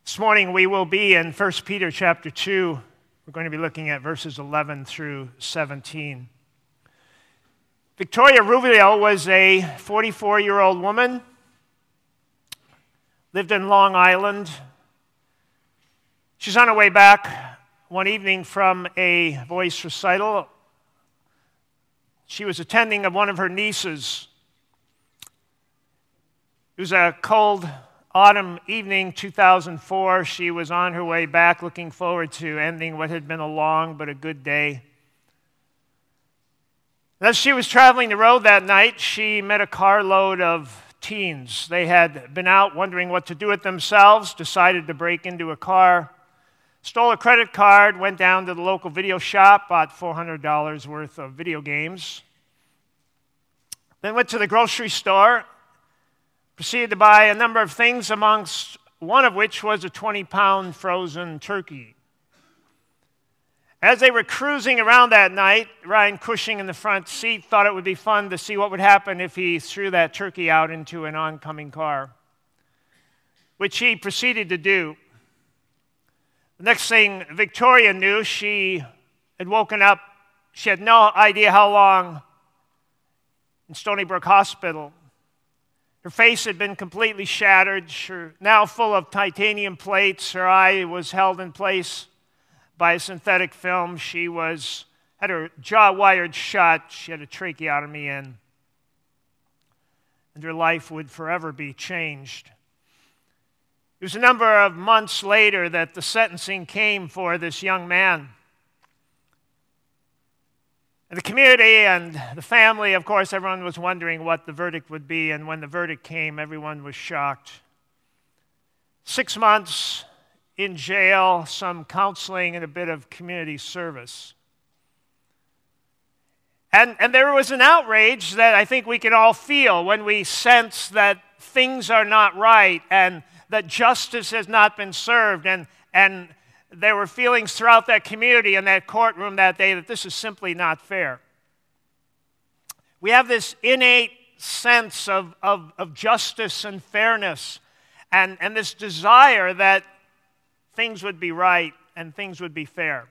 This morning we will be in 1 Peter chapter 2. We're going to be looking at verses 11 through 17. Victoria Rubio was a 44-year-old woman, lived in Long Island. She's on her way back one evening from a voice recital. She was attending one of her nieces. It was a cold autumn evening, 2004. She was on her way back, looking forward to ending what had been a long but a good day. As she was traveling the road that night, she met a carload of teens. They had been out wondering what to do with themselves, decided to break into a car, stole a credit card, went down to the local video shop, bought $400 worth of video games, then went to the grocery store, proceeded to buy a number of things, amongst one of which was a 20-pound frozen turkey. As they were cruising around that night, Ryan Cushing in the front seat thought it would be fun to see what would happen if he threw that turkey out into an oncoming car, which he proceeded to do. The next thing Victoria knew, she had woken up. She had no idea how long in Stony Brook Hospital. Her face had been completely shattered, now full of titanium plates. Her eye was held in place by a synthetic film. She had her jaw wired shut. She had a tracheotomy in. And her life would forever be changed. It was a number of months later that the sentencing came for this young man. And the community and the family, of course, everyone was wondering what the verdict would be. And when the verdict came, everyone was shocked. 6 months in jail, some counseling, and a bit of community service. And there was an outrage that I think we can all feel when we sense that things are not right and that justice has not been served. And there were feelings throughout that community and that courtroom that day that this is simply not fair. We have this innate sense of justice and fairness and this desire that things would be right and things would be fair.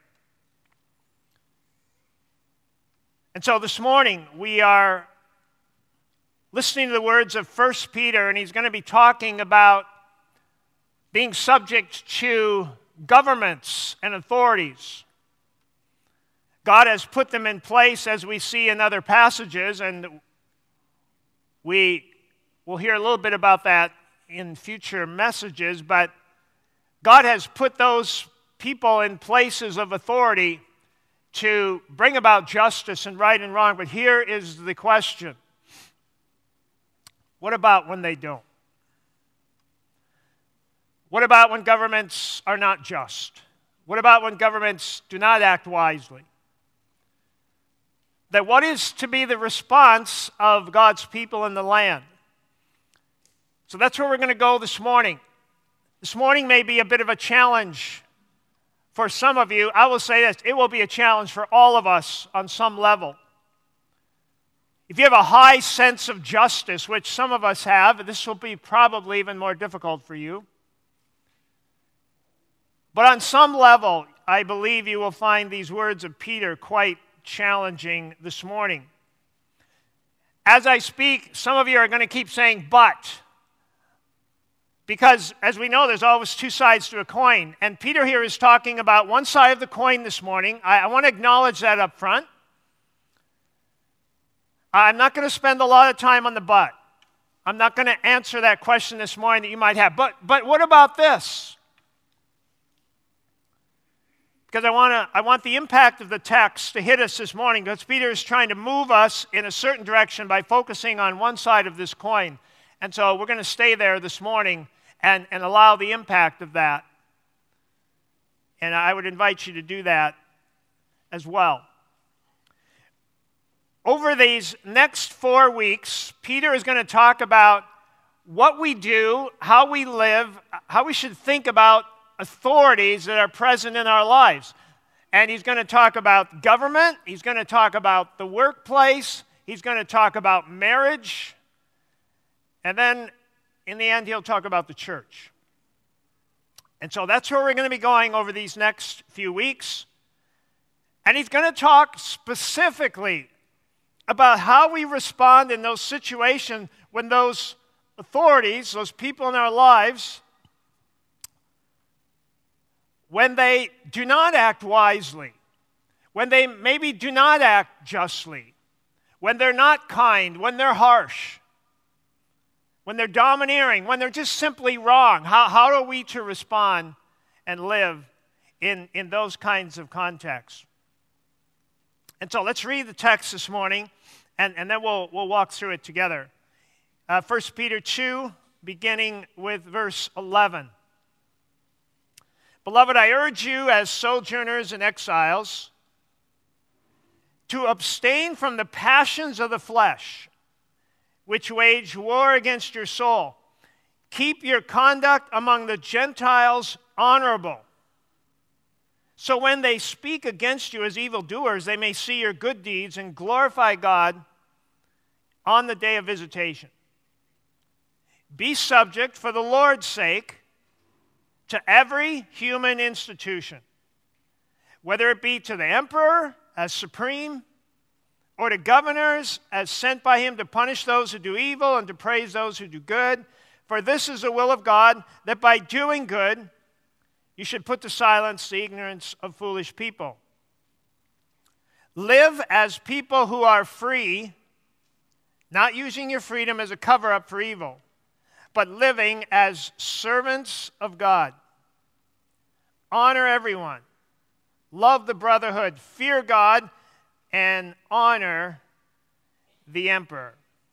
And so this morning we are listening to the words of 1 Peter, and he's going to be talking about being subject to governments and authorities. God has put them in place, as we see in other passages, and we will hear a little bit about that in future messages, but God has put those people in places of authority to bring about justice and right and wrong. But here is the question: what about when they don't? What about when governments are not just? What about when governments do not act wisely? That what is to be the response of God's people in the land? So that's where we're going to go this morning. This morning may be a bit of a challenge for some of you. I will say this: it will be a challenge for all of us on some level. If you have a high sense of justice, which some of us have, this will be probably even more difficult for you. But on some level, I believe you will find these words of Peter quite challenging this morning. As I speak, some of you are going to keep saying, but. Because, as we know, there's always two sides to a coin. And Peter here is talking about one side of the coin this morning. I want to acknowledge that up front. I'm not going to spend a lot of time on the but. I'm not going to answer that question this morning that you might have. But what about this? Because I want the impact of the text to hit us this morning, because Peter is trying to move us in a certain direction by focusing on one side of this coin. And so we're going to stay there this morning and allow the impact of that. And I would invite you to do that as well. Over these next 4 weeks, Peter is going to talk about what we do, how we live, how we should think about authorities that are present in our lives. And he's going to talk about government. He's going to talk about the workplace. He's going to talk about marriage. And then in the end, he'll talk about the church. And so that's where we're going to be going over these next few weeks. And he's going to talk specifically about how we respond in those situations when those authorities, those people in our lives, when they do not act wisely, when they maybe do not act justly, when they're not kind, when they're harsh, when they're domineering, when they're just simply wrong. How are we to respond and live in those kinds of contexts? And so let's read the text this morning, and then we'll walk through it together. 1 Peter 2, beginning with verse 11. Beloved, I urge you as sojourners and exiles to abstain from the passions of the flesh, which wage war against your soul. Keep your conduct among the Gentiles honorable, so when they speak against you as evildoers, they may see your good deeds and glorify God on the day of visitation. Be subject for the Lord's sake to every human institution, whether it be to the emperor as supreme, or to governors as sent by him to punish those who do evil and to praise those who do good. For this is the will of God, that by doing good you should put to silence the ignorance of foolish people. Live as people who are free, not using your freedom as a cover-up for evil, but living as servants of God. Honor everyone. Love the brotherhood. Fear God and honor the emperor.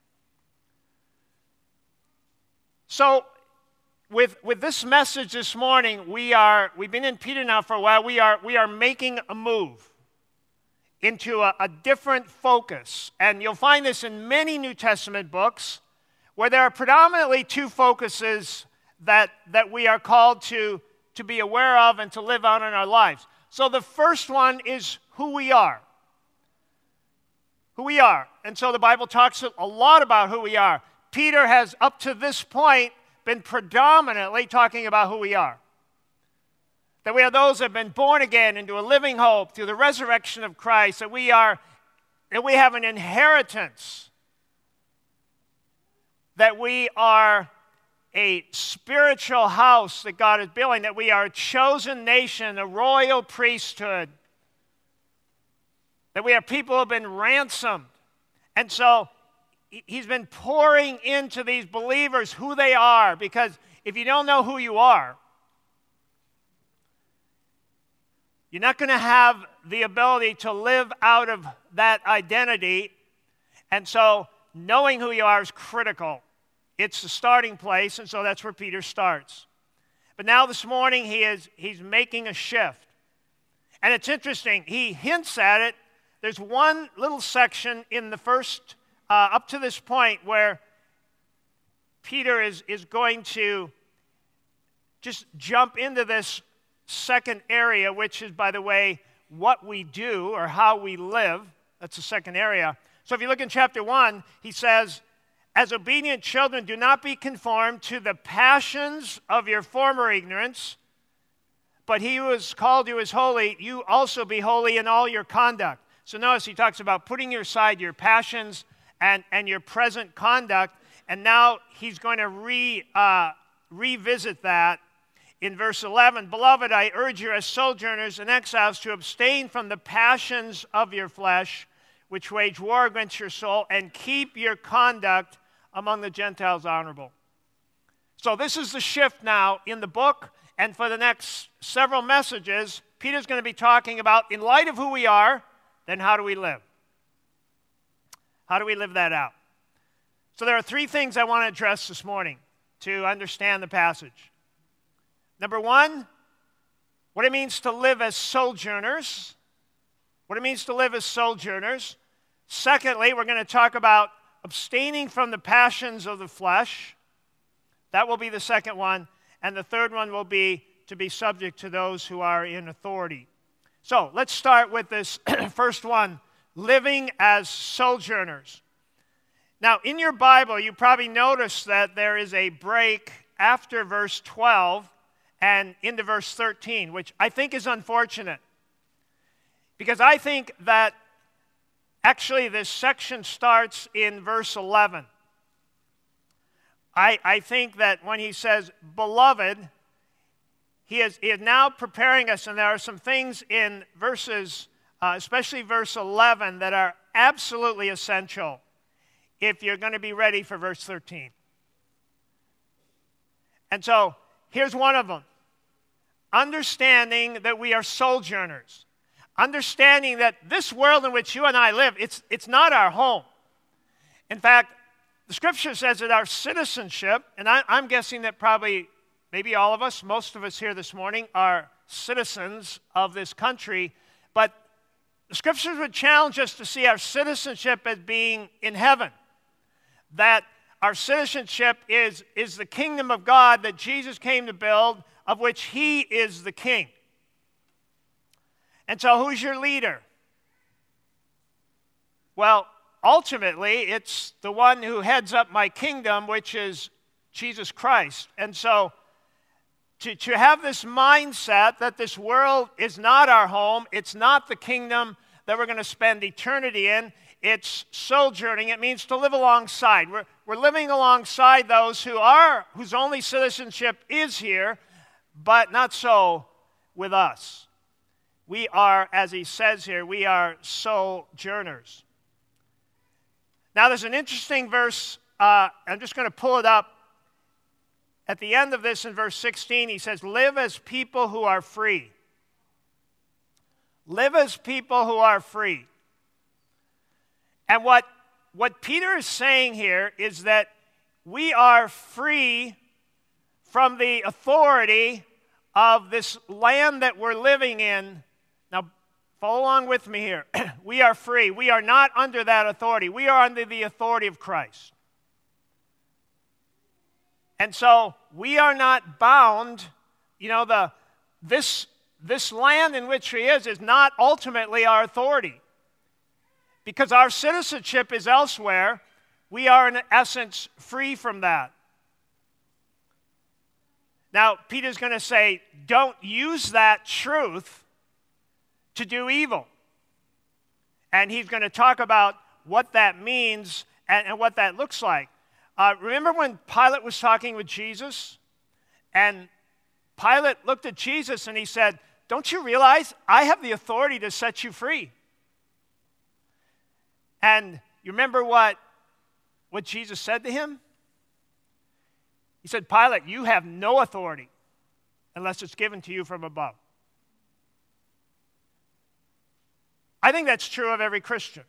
So, with this message this morning, we've been in Peter now for a while. We are making a move into a different focus. And you'll find this in many New Testament books, where there are predominantly two focuses that we are called to be aware of and to live out in our lives. So the first one is who we are. Who we are. And so the Bible talks a lot about who we are. Peter has, up to this point, been predominantly talking about who we are. That we are those that have been born again into a living hope through the resurrection of Christ, that we have an inheritance, that we are a spiritual house that God is building, that we are a chosen nation, a royal priesthood, that we are people who have been ransomed. And so he's been pouring into these believers who they are, because if you don't know who you are, you're not going to have the ability to live out of that identity. And so knowing who you are is critical. It's the starting place, and so that's where Peter starts. But now this morning he's making a shift. And it's interesting. He hints at it. There's one little section in the first up to this point where Peter is going to just jump into this second area, which is, by the way, what we do or how we live. That's the second area. So if you look in chapter 1, he says, as obedient children, do not be conformed to the passions of your former ignorance, but he who has called you is holy, you also be holy in all your conduct. So notice he talks about putting aside your passions and your present conduct, and now he's going to revisit that in verse 11. Beloved, I urge you as sojourners and exiles to abstain from the passions of your flesh, which wage war against your soul, and keep your conduct among the Gentiles honorable. So this is the shift now in the book, and for the next several messages, Peter's going to be talking about, in light of who we are, then how do we live? How do we live that out? So there are three things I want to address this morning to understand the passage. Number one, what it means to live as sojourners. What it means to live as sojourners. Secondly, we're going to talk about abstaining from the passions of the flesh. That will be the second one. And the third one will be to be subject to those who are in authority. So let's start with this first one, living as sojourners. Now, in your Bible, you probably noticed that there is a break after verse 12, and into verse 13, which I think is unfortunate. Because I think that actually this section starts in verse 11. I think that when he says, beloved, he is now preparing us, and there are some things in verses, especially verse 11, that are absolutely essential if you're going to be ready for verse 13. And so, here's one of them. Understanding that we are sojourners. Understanding that this world in which you and I live, it's not our home. In fact, the Scripture says that our citizenship, and I'm guessing that probably, maybe all of us, most of us here this morning, are citizens of this country, but the Scriptures would challenge us to see our citizenship as being in heaven. That our citizenship is the kingdom of God that Jesus came to build, of which He is the king. And so who's your leader? Well, ultimately, it's the one who heads up my kingdom, which is Jesus Christ. And so to have this mindset that this world is not our home, it's not the kingdom that we're going to spend eternity in, it's sojourning. It means to live alongside. We're living alongside those whose only citizenship is here, but not so with us. We are, as he says here, we are sojourners. Now, there's an interesting verse. I'm just going to pull it up. At the end of this, in verse 16, he says, live as people who are free. Live as people who are free. And what Peter is saying here is that we are free from the authority of this land that we're living in. Now, follow along with me here. We are free. We are not under that authority. We are under the authority of Christ. And so we are not bound. You know, this land in which he is not ultimately our authority. Because our citizenship is elsewhere, we are in essence free from that. Now, Peter's going to say, don't use that truth to do evil. And he's going to talk about what that means and what that looks like. Remember when Pilate was talking with Jesus? And Pilate looked at Jesus and he said, don't you realize I have the authority to set you free? And you remember what Jesus said to him? He said, Pilate, you have no authority unless it's given to you from above. I think that's true of every Christian.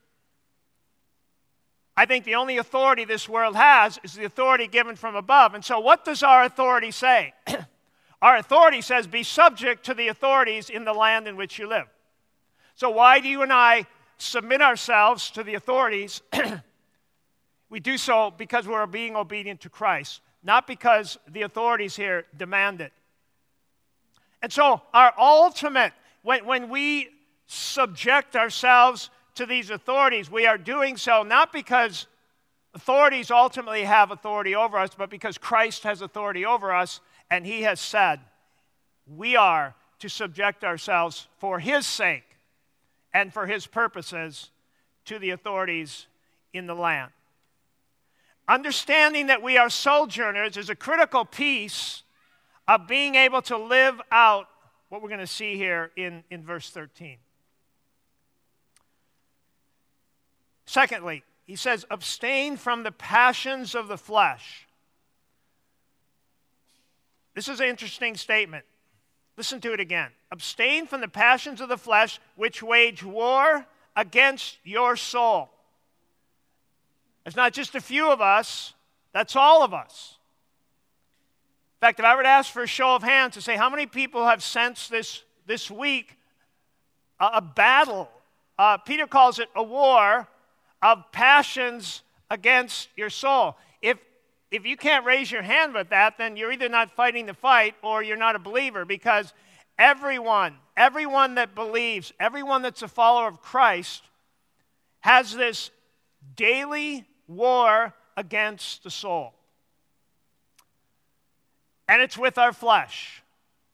I think the only authority this world has is the authority given from above. And so what does our authority say? Our authority says, be subject to the authorities in the land in which you live. So why do you and I submit ourselves to the authorities? We do so because we're being obedient to Christ, not because the authorities here demand it. And so our ultimate, when we subject ourselves to these authorities, we are doing so not because authorities ultimately have authority over us, but because Christ has authority over us, and he has said we are to subject ourselves for his sake and for his purposes to the authorities in the land. Understanding that we are sojourners is a critical piece of being able to live out what we're going to see here in verse 13. Secondly, he says, abstain from the passions of the flesh. This is an interesting statement. Listen to it again. Abstain from the passions of the flesh which wage war against your soul. It's not just a few of us, that's all of us. In fact, if I were to ask for a show of hands to say how many people have sensed this week a battle, Peter calls it a war of passions against your soul. If you can't raise your hand with that, then you're either not fighting the fight or you're not a believer, because everyone that believes, everyone that's a follower of Christ has this daily war against the soul. And it's with our flesh.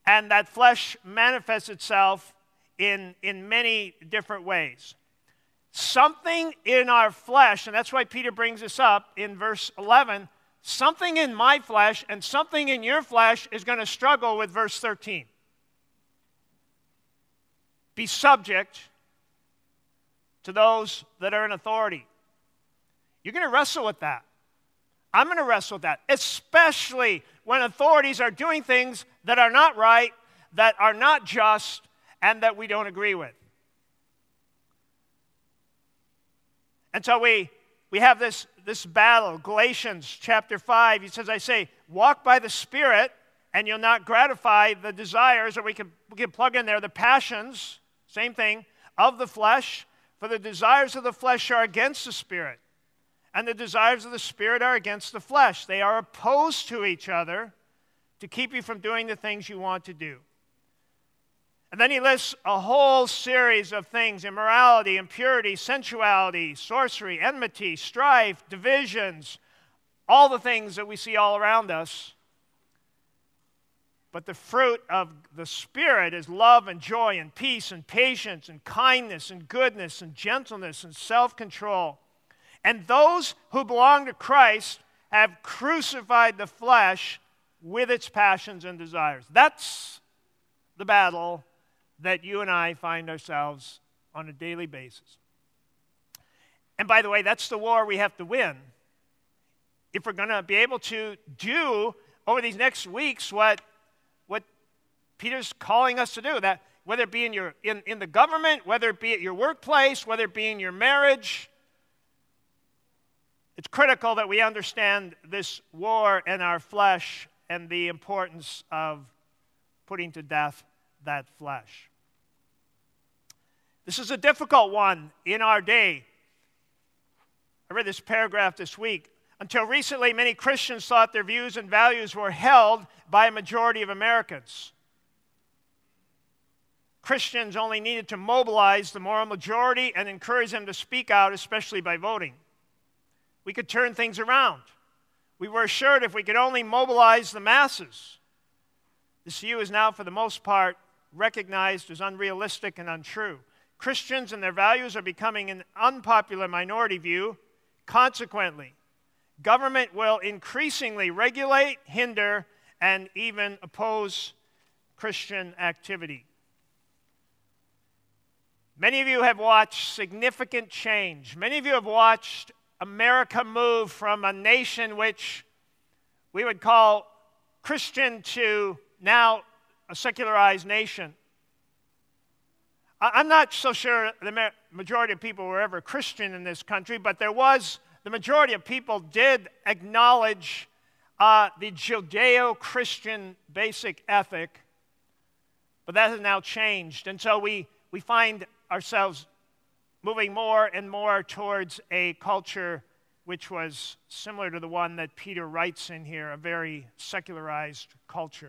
And that flesh manifests itself in many different ways. Something in our flesh, and that's why Peter brings this up in verse 11, something in my flesh and something in your flesh is going to struggle with verse 13. Be subject to those that are in authority. You're going to wrestle with that. I'm going to wrestle with that, especially when authorities are doing things that are not right, that are not just, and that we don't agree with. And so we have this battle. Galatians chapter 5, he says, I say, walk by the Spirit, and you'll not gratify the desires, or we can plug in there the passions, same thing, of the flesh. For the desires of the flesh are against the Spirit, and the desires of the Spirit are against the flesh. They are opposed to each other to keep you from doing the things you want to do. And then he lists a whole series of things: immorality, impurity, sensuality, sorcery, enmity, strife, divisions, all the things that we see all around us. But the fruit of the Spirit is love and joy and peace and patience and kindness and goodness and gentleness and self-control. And those who belong to Christ have crucified the flesh with its passions and desires. That's the battle that you and I find ourselves on a daily basis. And by the way, that's the war we have to win if we're going to be able to do over these next weeks what Peter's calling us to do. That whether it be in the government, whether it be at your workplace, whether it be in your marriage, it's critical that we understand this war in our flesh and the importance of putting to death that flesh. This is a difficult one in our day. I read this paragraph this week. Until recently, many Christians thought their views and values were held by a majority of Americans. Christians only needed to mobilize the moral majority and encourage them to speak out, especially by voting. We could turn things around. We were assured if we could only mobilize the masses. This view is now, for the most part, recognized as unrealistic and untrue. Christians and their values are becoming an unpopular minority view. Consequently, government will increasingly regulate, hinder, and even oppose Christian activity. Many of you have watched significant change. Many of you have watched America move from a nation which we would call Christian to now a secularized nation. I'm not so sure the majority of people were ever Christian in this country, but the majority of people did acknowledge the Judeo-Christian basic ethic, but that has now changed. And so we find ourselves moving more and more towards a culture which was similar to the one that Peter writes in here, a very secularized culture.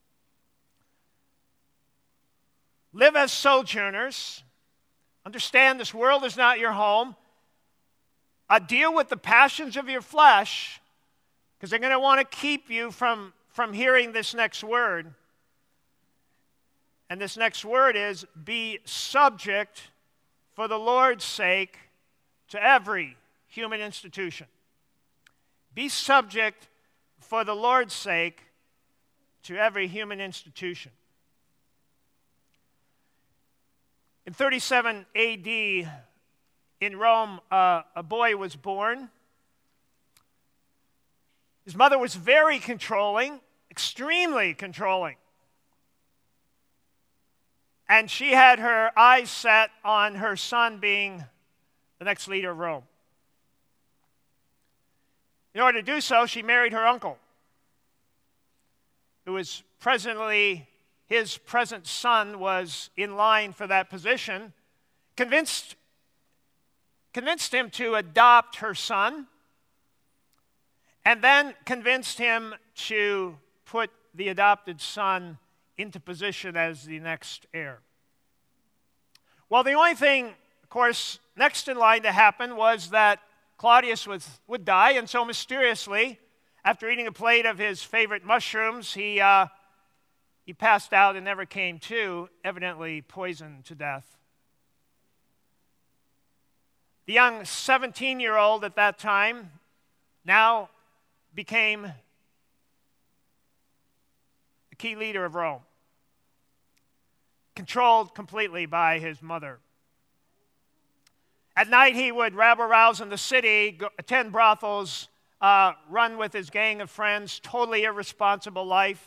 Live as sojourners. Understand this world is not your home. Deal with the passions of your flesh, because they're going to want to keep you from hearing this next word. And this next word is, be subject for the Lord's sake to every human institution. Be subject for the Lord's sake to every human institution. In 37 A.D., in Rome, a boy was born. His mother was very controlling, extremely controlling. And she had her eyes set on her son being the next leader of Rome. In order to do so, she married her uncle, who was presently, his present son was in line for that position, convinced him to adopt her son, and then convinced him to put the adopted son into position as the next heir. Well, the only thing, of course, next in line to happen was that Claudius would die, and so mysteriously, after eating a plate of his favorite mushrooms, he He passed out and never came to, evidently poisoned to death. The young 17-year-old at that time now became the key leader of Rome, controlled completely by his mother. At night, he would rabble-rouse in the city, attend brothels, run with his gang of friends, totally irresponsible life.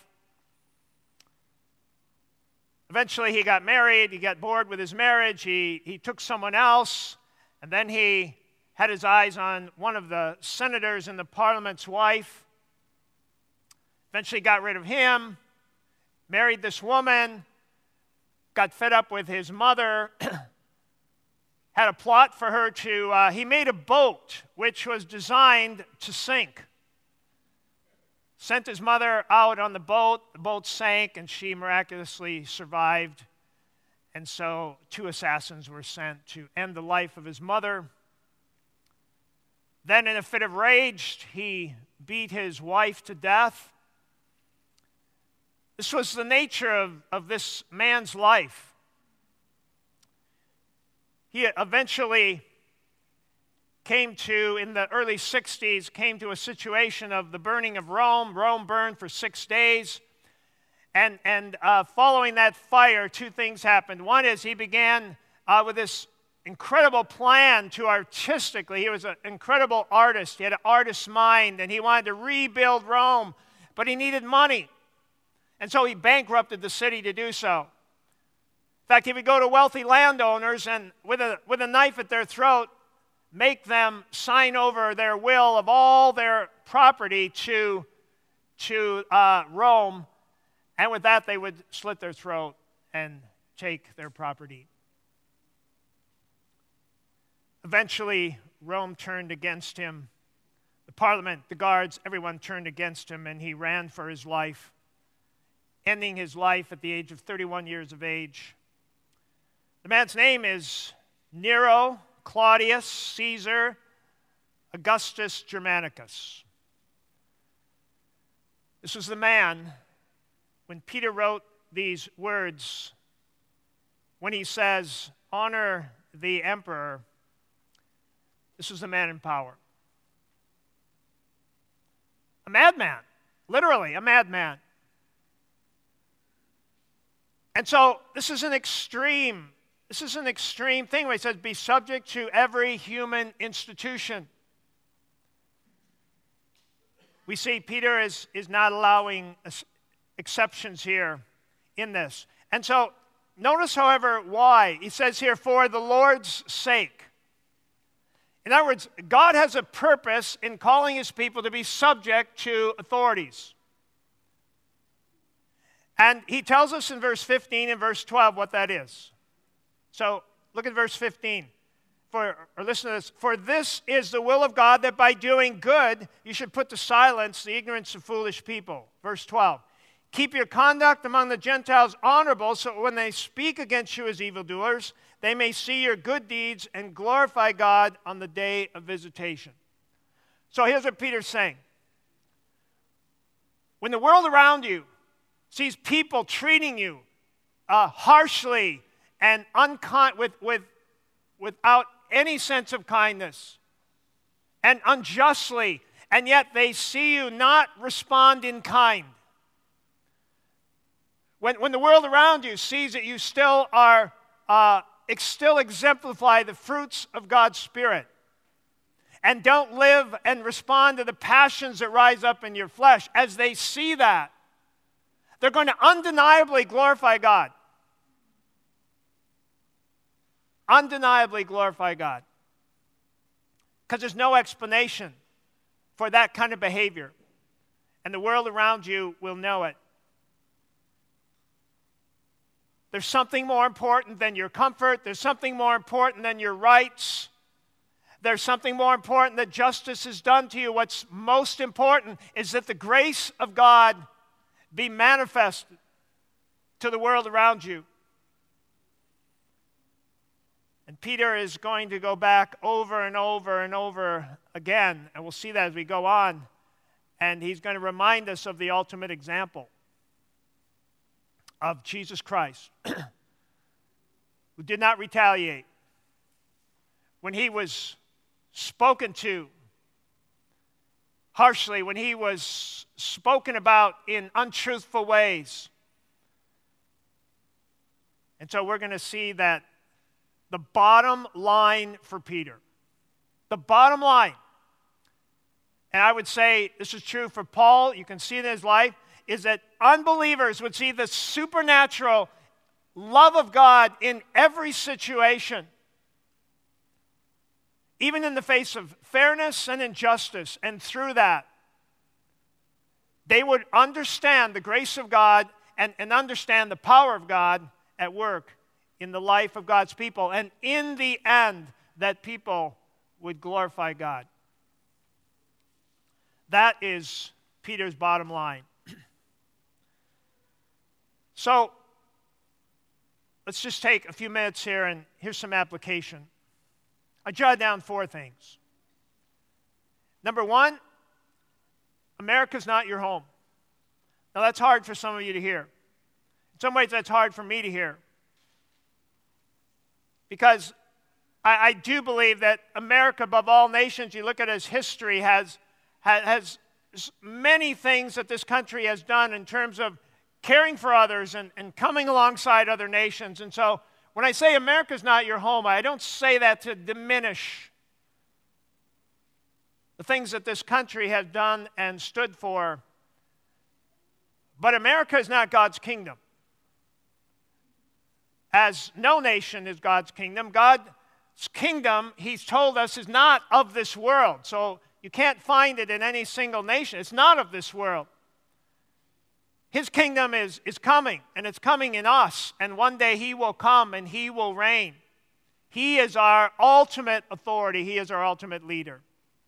Eventually, he got married. He got bored with his marriage. He took someone else, and then he had his eyes on one of the senators in the parliament's wife. Eventually got rid of him, married this woman, got fed up with his mother, had a plot for her to, he made a boat which was designed to sink. Sent his mother out on the boat sank, and she miraculously survived. And so 2 assassins were sent to end the life of his mother. Then in a fit of rage, he beat his wife to death. This was the nature of this man's life. He eventually came to, in the early 60s, came to a situation of the burning of Rome. Rome burned for 6 days. And following that fire, 2 things happened. One is he began with this incredible plan to artistically. He was an incredible artist. He had an artist's mind, and he wanted to rebuild Rome, but he needed money. And so he bankrupted the city to do so. In fact, he would go to wealthy landowners and with a knife at their throat, make them sign over their will of all their property to Rome, and with that they would slit their throat and take their property. Eventually, Rome turned against him. The parliament, the guards, everyone turned against him, and he ran for his life, ending his life at the age of 31 years of age. The man's name is Nero, Claudius, Caesar, Augustus Germanicus. This was the man, when Peter wrote these words, when he says, honor the emperor, this was the man in power. A madman, literally a madman. And so this is an extreme thing where he says, be subject to every human institution. We see Peter is not allowing exceptions here in this. And so notice, however, why. He says here, for the Lord's sake. In other words, God has a purpose in calling his people to be subject to authorities. And he tells us in verse 15 and verse 12 what that is. So look at verse 15. Listen to this. For this is the will of God, that by doing good you should put to silence the ignorance of foolish people. Verse 12. Keep your conduct among the Gentiles honorable, so when they speak against you as evildoers, they may see your good deeds and glorify God on the day of visitation. So here's what Peter's saying. When the world around you sees people treating you harshly and without any sense of kindness and unjustly, and yet they see you not respond in kind. When the world around you sees that you still still exemplify the fruits of God's Spirit and don't live and respond to the passions that rise up in your flesh, as they see that, they're going to undeniably glorify God. Undeniably glorify God. Because there's no explanation for that kind of behavior. And the world around you will know it. There's something more important than your comfort. There's something more important than your rights. There's something more important that justice is done to you. What's most important is that the grace of God be manifested to the world around you. And Peter is going to go back over and over and over again, and we'll see that as we go on. And he's going to remind us of the ultimate example. of Jesus Christ, who did not retaliate, when he was spoken to harshly, when he was spoken about in untruthful ways. And so we're going to see that the bottom line for Peter, the bottom line, and I would say this is true for Paul, you can see it in his life, is that unbelievers would see the supernatural love of God in every situation, even in the face of fairness and injustice. And through that, they would understand the grace of God and understand the power of God at work in the life of God's people. And in the end, that people would glorify God. That is Peter's bottom line. So, let's just take a few minutes here, and here's some application. I jotted down 4 things. Number 1, America's not your home. Now, that's hard for some of you to hear. In some ways, that's hard for me to hear. Because I do believe that America, above all nations, you look at its history, has many things that this country has done in terms of caring for others and coming alongside other nations. And so when I say America's not your home, I don't say that to diminish the things that this country has done and stood for. But America is not God's kingdom. As no nation is God's kingdom. God's kingdom, he's told us, is not of this world. So you can't find it in any single nation. It's not of this world. His kingdom is coming, and it's coming in us. And one day he will come and he will reign. He is our ultimate authority. He is our ultimate leader.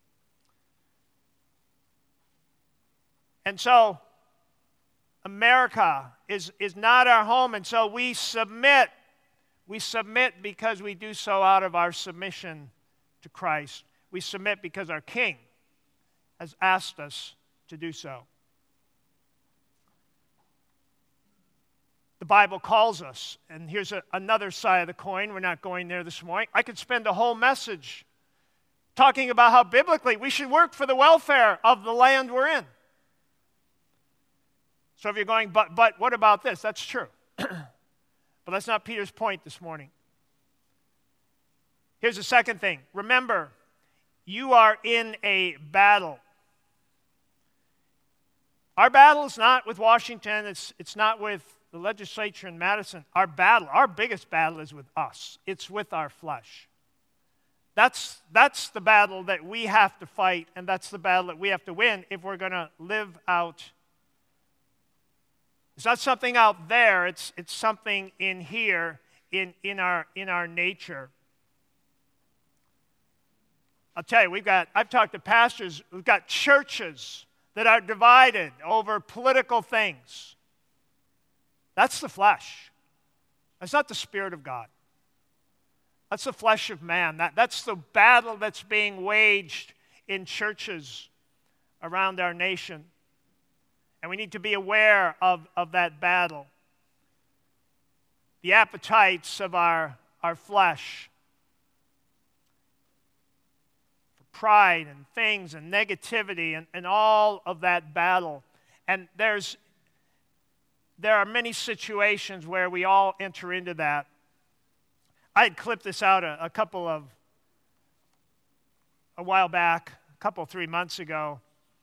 And so America is not our home, and so we submit. We submit because we do so out of our submission to Christ. We submit because our King has asked us to do so. The Bible calls us, and here's another side of the coin. We're not going there this morning. I could spend a whole message talking about how biblically we should work for the welfare of the land we're in. So if you're going, but what about this? That's true. But that's not Peter's point this morning. Here's the second thing. Remember, you are in a battle. Our battle is not with Washington. It's not with the legislature in Madison. Our biggest battle is with us. It's with our flesh. That's the battle that we have to fight, and that's the battle that we have to win if we're going to live out. It's not something out there. It's something in here, in our nature. I'll tell you, I've talked to pastors. We've got churches that are divided over political things. That's the flesh. That's not the Spirit of God. That's the flesh of man. That's the battle that's being waged in churches around our nation. And we need to be aware of that battle. The appetites of our flesh. For pride and things and negativity and all of that battle. And there are many situations where we all enter into that. I had clipped this out a while back, 3 months ago.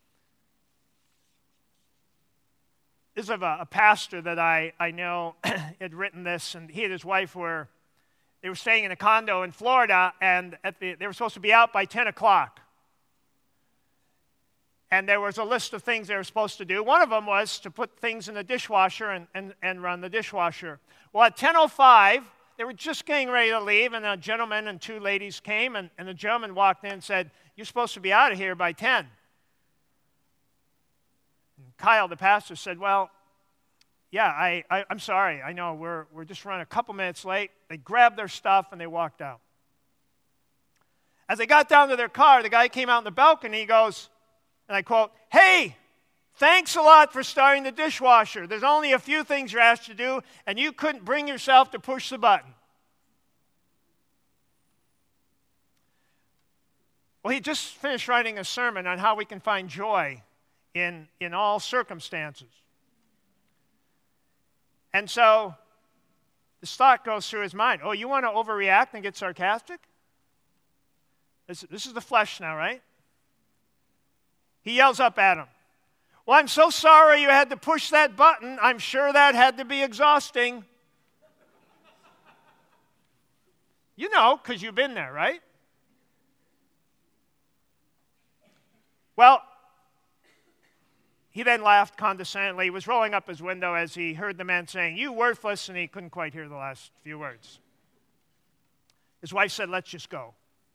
This is of a pastor that I know had written this, and he and his wife were staying in a condo in Florida, and they were supposed to be out by 10 o'clock. And there was a list of things they were supposed to do. One of them was to put things in the dishwasher and run the dishwasher. Well, at 10:05, they were just getting ready to leave, and a gentleman and 2 ladies came, and the gentleman walked in and said, "You're supposed to be out of here by 10. And Kyle, the pastor, said, "Well, yeah, I'm sorry. I know we're just running a couple minutes late." They grabbed their stuff and they walked out. As they got down to their car, the guy came out in the balcony. He goes, and I quote, "Hey, Thanks a lot for starting the dishwasher. There's only a few things you're asked to do, and you couldn't bring yourself to push the button. Well, he just finished writing a sermon on how we can find joy in all circumstances. And so this thought goes through his mind. Oh, you want to overreact and get sarcastic? This is the flesh now, right? He yells up at him. Well, I'm so sorry you had to push that button. I'm sure that had to be exhausting. You know, because you've been there, right? Well, he then laughed condescendingly. He was rolling up his window as he heard the man saying, "You worthless," and he couldn't quite hear the last few words. His wife said, "Let's just go."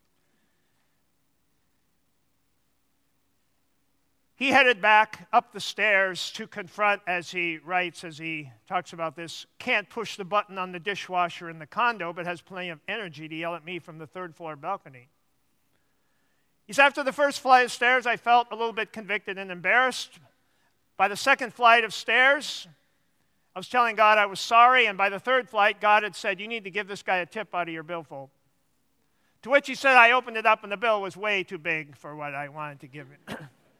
He headed back up the stairs to confront, as he writes, as he talks about this, can't push the button on the dishwasher in the condo, but has plenty of energy to yell at me from the third-floor balcony. He said, after the first flight of stairs, I felt a little bit convicted and embarrassed. By the second flight of stairs, I was telling God I was sorry, and by the third flight, God had said, you need to give this guy a tip out of your billfold. To which he said, I opened it up, and the bill was way too big for what I wanted to give him.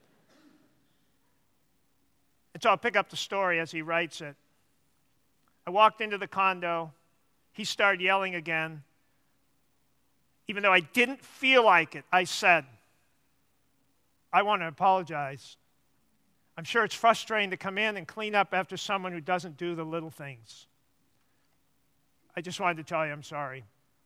And so I'll pick up the story as he writes it. I walked into the condo. He started yelling again. Even though I didn't feel like it, I said, I want to apologize. I'm sure it's frustrating to come in and clean up after someone who doesn't do the little things. I just wanted to tell you I'm sorry.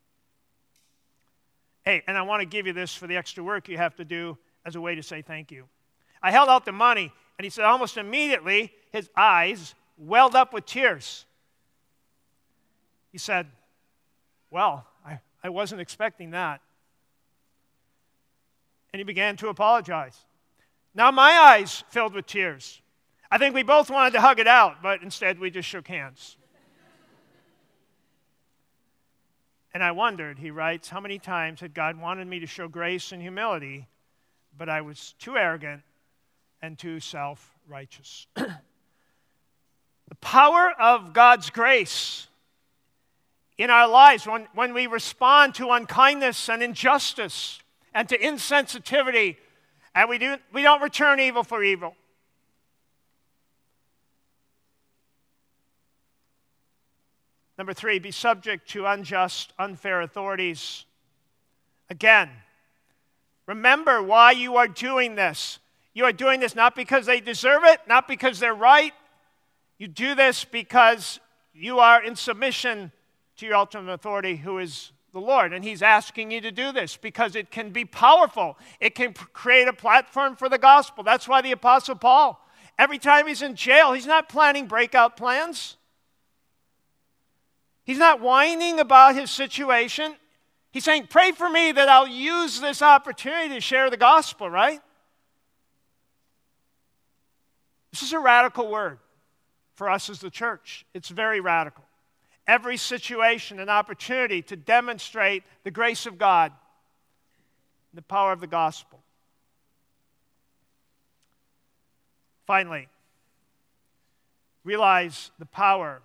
Hey, and I want to give you this for the extra work you have to do as a way to say thank you. I held out the money, and he said almost immediately his eyes welled up with tears. He said, well, I wasn't expecting that. And he began to apologize. Now my eyes filled with tears. I think we both wanted to hug it out, but instead we just shook hands. And I wondered, he writes, how many times had God wanted me to show grace and humility, but I was too arrogant and too self-righteous. The power of God's grace in our lives when we respond to unkindness and injustice and to insensitivity, and we don't return evil for evil. Number 3, be subject to unjust, unfair authorities. Again, remember why you are doing this. You are doing this not because they deserve it, not because they're right. You do this because you are in submission to your ultimate authority, who is the Lord. And he's asking you to do this because it can be powerful. It can create a platform for the gospel. That's why the Apostle Paul, every time he's in jail, he's not planning breakout plans. He's not whining about his situation. He's saying, pray for me that I'll use this opportunity to share the gospel, right? This is a radical word for us as the church. It's very radical. Every situation, an opportunity to demonstrate the grace of God, the power of the gospel. Finally, realize the power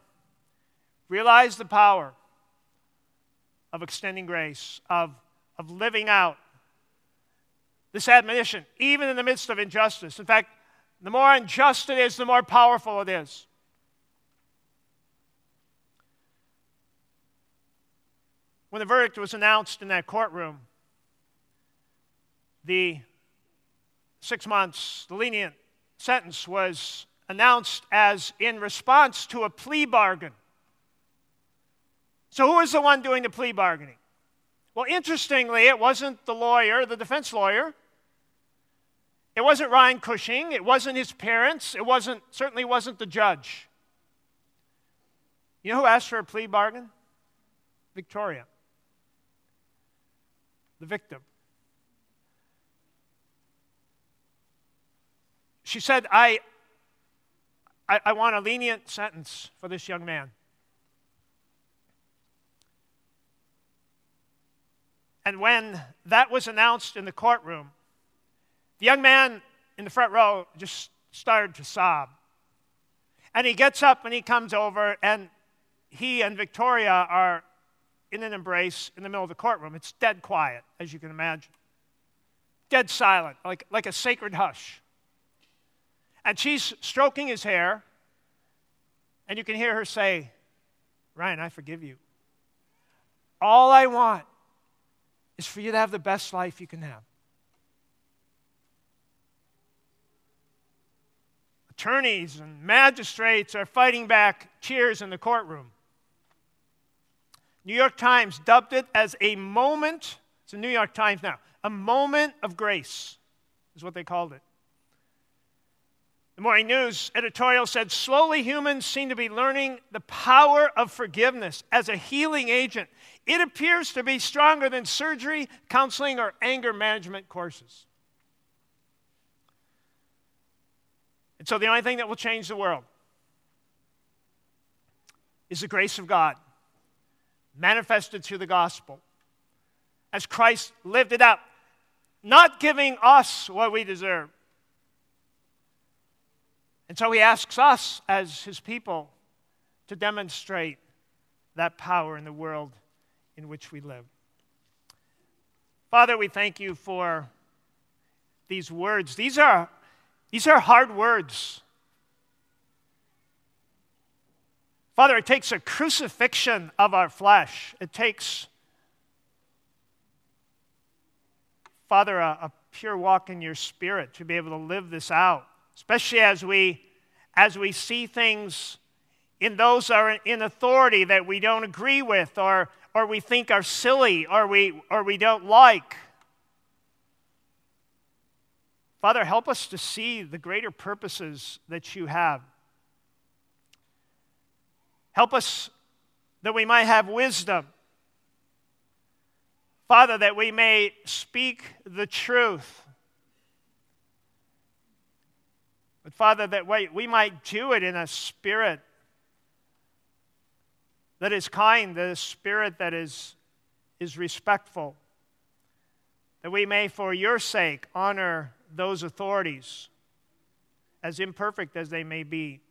of extending grace, of living out this admonition, even in the midst of injustice. In fact, the more unjust it is, the more powerful it is. When the verdict was announced in that courtroom, the 6 months, the lenient sentence was announced as in response to a plea bargain. So who was the one doing the plea bargaining? Well, interestingly, it wasn't the lawyer, the defense lawyer. It wasn't Ryan Cushing. It wasn't his parents. It certainly wasn't the judge. You know who asked for a plea bargain? Victoria, the victim. She said, I want a lenient sentence for this young man. And when that was announced in the courtroom, the young man in the front row just started to sob. And he gets up and he comes over, and he and Victoria are in an embrace in the middle of the courtroom. It's dead quiet, as you can imagine. Dead silent, like a sacred hush. And she's stroking his hair, and you can hear her say, "Ryan, I forgive you. All I want is for you to have the best life you can have." Attorneys and magistrates are fighting back cheers in the courtroom. New York Times dubbed it as a moment, it's the New York Times now, a moment of grace is what they called it. The Morning News editorial said, "Slowly humans seem to be learning the power of forgiveness as a healing agent. It appears to be stronger than surgery, counseling, or anger management courses." And so the only thing that will change the world is the grace of God, manifested through the gospel, as Christ lived it out, not giving us what we deserve. And so he asks us as his people to demonstrate that power in the world in which we live. Father, we thank you for these words. These are hard words. Father, it takes a crucifixion of our flesh. It takes, Father, a pure walk in your Spirit to be able to live this out, especially as we see things in those that are in authority that we don't agree with, or we think are silly, or we don't like. Father, help us to see the greater purposes that you have. Help us that we might have wisdom. Father, that we may speak the truth. But Father, that we might do it in a spirit that is kind, a spirit that is respectful. That we may, for your sake, honor those authorities, as imperfect as they may be.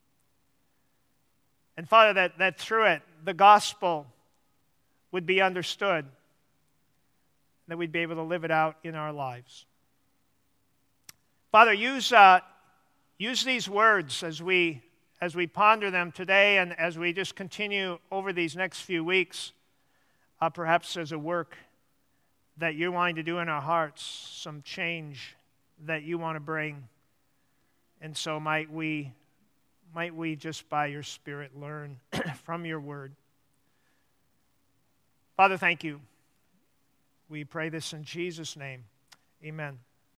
And Father, that through it, the gospel would be understood, that we'd be able to live it out in our lives. Father, use these words as we ponder them today, and as we just continue over these next few weeks, perhaps as a work that you're wanting to do in our hearts, some change that you want to bring. And so might we just by your Spirit learn from your word. Father, thank you. We pray this in Jesus' name. Amen.